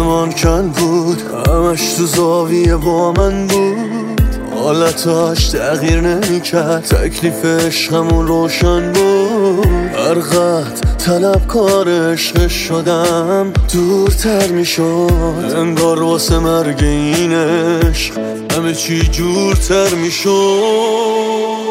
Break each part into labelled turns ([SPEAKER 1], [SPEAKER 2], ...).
[SPEAKER 1] آسمان کن بود، همش تو زاویه با من بود، حالتاش تغییر نمیکرد، تکلیف عشقمون روشن بود. هر قد طلبکار عشق شدم دورتر میشد، انگار واسه مرگ این عشق همه چی جورتر میشد.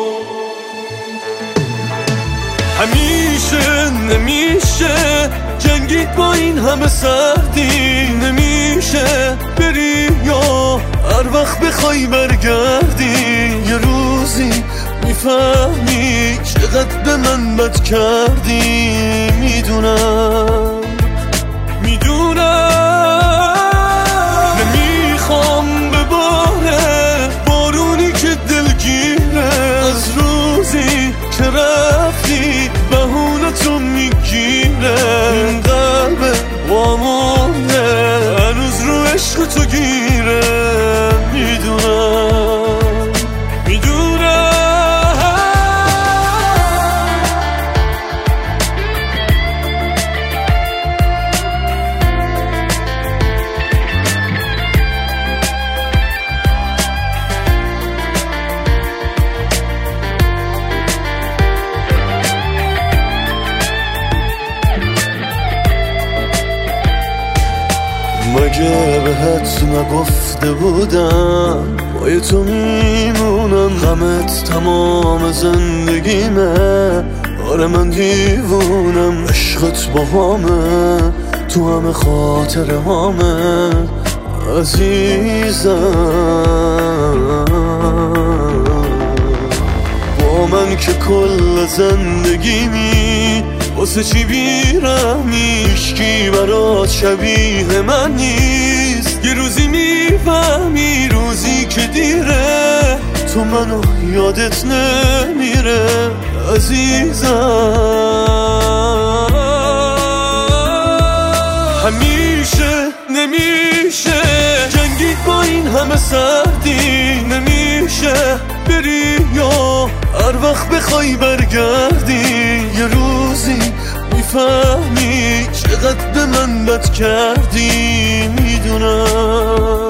[SPEAKER 1] همیشه نمیشه جنگید با این همه سردی، نمیشه بری یا هر وقت بخوای برگردی. یه روزی میفهمی چقدر به من بد کردی. میدونم نمیخوام بباره بارونی که دلگیره، از روزی که رفتی بهونتو میگیره. این قلب وامونه هنوز رو عشق تو گیره. میدونم مگه بهت نگفته بودم پای تو میمونم، غمت تمام زندگیمه. آره من دیوونم، عشقت با همه تو همه خاطره همه عزیزم. با من که کل زندگیمی واسه چی بیرحمی، هیچکی برات شبیه من نیست. یه روزی میفهمی روزی که دیره، تو منو یادت نمیره عزیزم. همیشه نمیشه جنگید با این همه سردی، نمیشه بری یا هر وقت بخوای برگردی. یه روزی میفهمی چقدر به من بد کردی. میدونم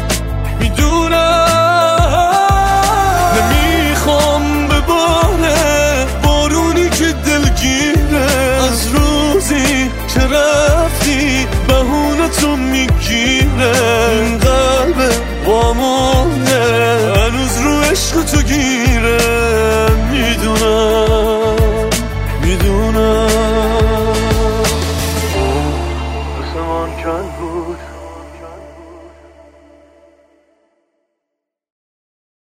[SPEAKER 1] نمیخوام بباره بارونی که دلگیره، از روزی که رفتی بهونتو میگیره. این قلب وامونه هنوز رو عشق تو گیره. میدونم آسمان کن بود،